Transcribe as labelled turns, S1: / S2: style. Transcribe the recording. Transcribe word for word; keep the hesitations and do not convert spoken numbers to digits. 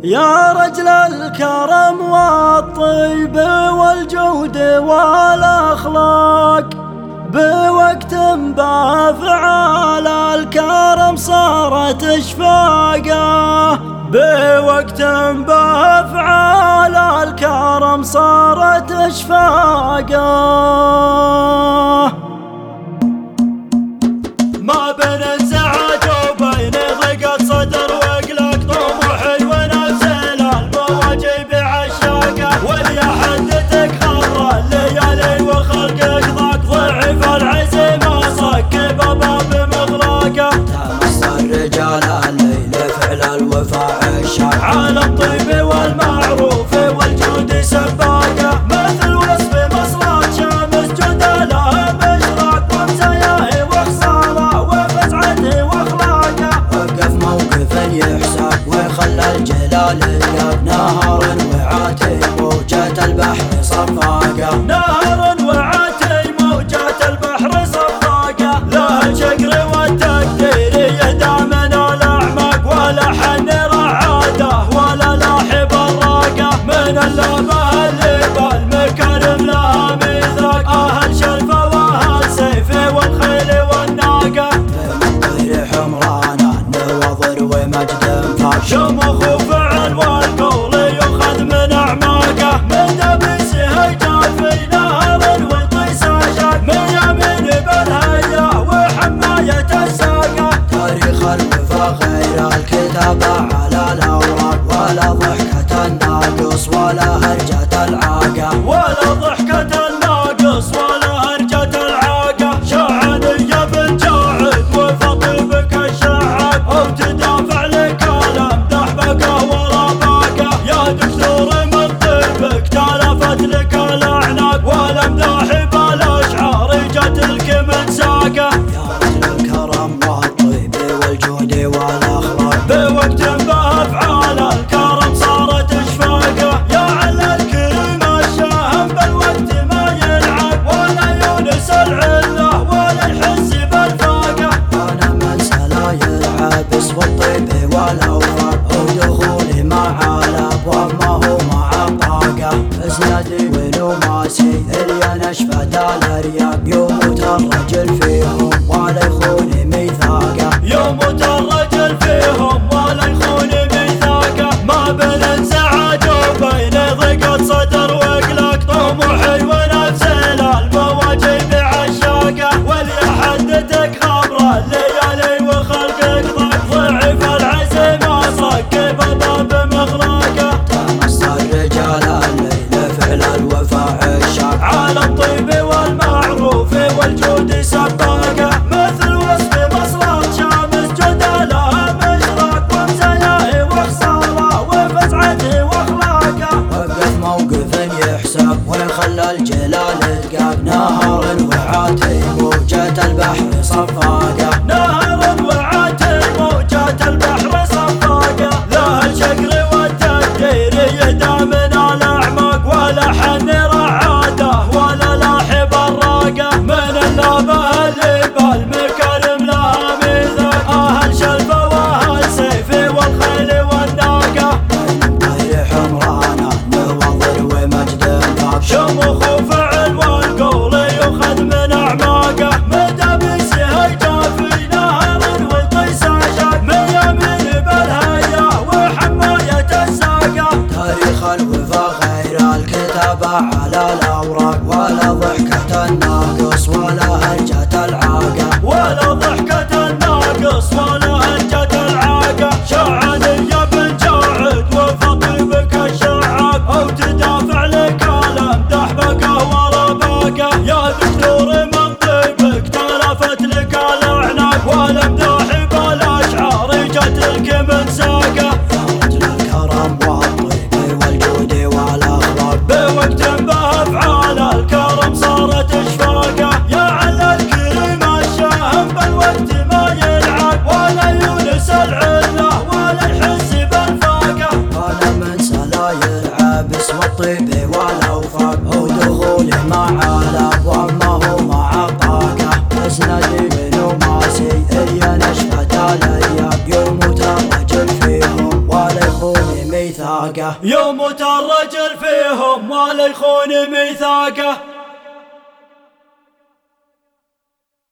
S1: يا رجل الكرم والطيب والجود والأخلاق، بوقت بأفعال الكرم صارت إشفاقه، بوقت بأفعال الكرم صارت إشفاقه. ما بين انزعاج وبين ضيقة صدر وقلق طموحي ونفسي للمواجب عشاقه، واللي حدتك خضر الليالي وخلقك ضاق ضعف العزيمة صك بابا مغلاقه.
S2: تمس الرجال الليل فعل الوفاء عشاق،
S1: على الطيب والمعروف والجود سباقه، مثل وصف مصلات شمس جود لها مشراق ومزاياه وخصاله وفزعته واخلاقه.
S2: وقف موقف يحسب وخلى الجلال ياب، نهر وعاتي موجة البحر صفاقه،
S1: نهر وعاتي موجة البحر صفاقه. له الشقر والتقدير يهدى من الأعماق، ولا حن رعاده ولا لاحب الراقه، من اللبه اللي بالمكارم لها ميثاق، أهل شرفه وأهل سيفه والخيل والناقه.
S2: غير حمران النواظر ومجد فاق،
S1: شمخ وفعل والقول يؤخذ من أعماقه، من دبسه جافي نهر والطيس عشاق، من يمين بالهيا وحماية الساقه.
S2: تاريخ الوفا غير الكتابة على الأوراق، ولا ضحكة الناقص ولا هرجة العاقة،
S1: ولا ضحكة الناقص ولا هرجة العاقة. شعانية بالجاعد وفطيبك الشعاب، أو تدافع لك الأمدح بقى ولا باقة. يا دكتور من طيبك تلفت لك الأعناق، والأمداح بالأشعار جت لك من ساقة.
S2: يا رجل الكرم والطيب والجود والأخلاق،
S1: بوقت بأفعال الكرم صارت إشفاقه، يا على الكريم الشاهم بالوقت ما يلعب، ولا يونس العله ولا يحس بالفاقه.
S2: أنا من سلاي العابس والطيب والأوراق، ودخولي مع الأبواب ما هو مع طاقة. أسندي ونماسي اللي نشفت الأرياق، يموت الرجل فيهم ولا يخون ميثاقه،
S1: يموت الرجل فيهم ولا يخون ميثاقه. ما بين انزعاج وبين ضيقة صدر وقلق طموحي ونفسي للمواجب عشاقه، واللي حدتك خبر الليالي وخلقك ضاق ضعف العزيمة صك بابا مغلاقه.
S2: تمس الرجال الليل فعل الوفاء عشاق،
S1: على الطيب والمعروف والجود سباقه، مثل وصف مصلات شمس جود لها مشراق ومزاياه وخصاله وفزعته واخلاقه.
S2: وقف موقف يحسب وخلى الجلال يقاب، نهر وعاتي موجة البحر صفاقه،
S1: نهر وعاتي موجة البحر صفاقه. له الشقر والتقدير يهدى من الأعماق، ولا حن رعاده ولا لاحب الراقه، من اللبه اللي بالمكارم لها ميثاق، أهل شرفه وأهل سيفه والخيل والناقه.
S2: غير حمران النواظر ومجد فاق،
S1: شمخ وفعل والقول يؤخذ من أعماقه، من دبسه جافي نهر والطيس عشاق، من يمين بالهيا وحماية الساقه.
S2: تاريخ الوفا غير الكتابة على الأوراق، ولا ضحكة الناقص ولا هرجة العاقة،
S1: ولا ضحكة الناقص ولا هرجة العاقة. شعانية بالجاعد وفطيبك الشعاب، أو تدافع لك الأمدح بقى ولا باقة. يا دكتور من طيبك تلفت لك الأعناق، والأمداح بالأشعار جت لك من ساقه.
S2: يا رجل الكرم والطيب والجود والأخلاق،
S1: بوقت بأفعال الكرم صارت إشفاقه، يا على الكريم الشاهم بالوقت ما يلعب، ولا يونس العله ولا يحس بالفاقه.
S2: أنا من سلاي العابس والطيب والأوفاق، ودخولي مع الأبواب ما هو مع طاقة. أسندي ونماسي اللي نشفت الأرياق، يموت الرجل فيهم ولا يخون ميثاقه. ميثاقه.
S1: يموت الرجل فيهم ولا يخون ميثاقه.